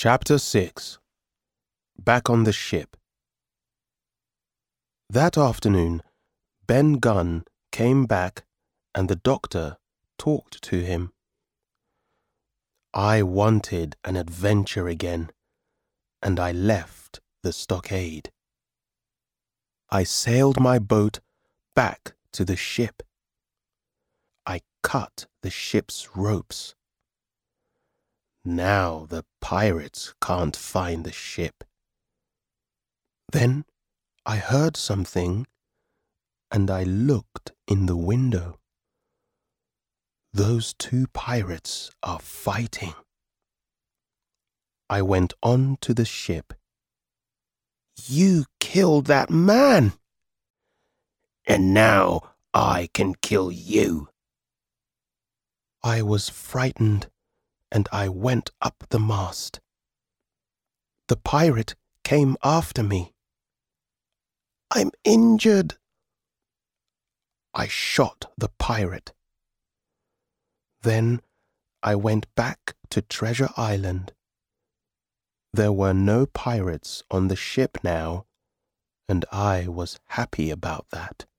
Chapter 6. Back on the Ship. That afternoon, Ben Gunn came back and the doctor talked to him. I wanted an adventure again, and I left the stockade. I sailed my boat back to the ship. I cut the ship's ropes. Now the pirates can't find the ship. Then I heard something, and I looked in the window. Those two pirates are fighting. I went on to the ship. "You killed that man, and now I can kill you." I was frightened, and I went up the mast. The pirate came after me. "I'm injured." I shot the pirate. Then I went back to Treasure Island. There were no pirates on the ship now, and I was happy about that.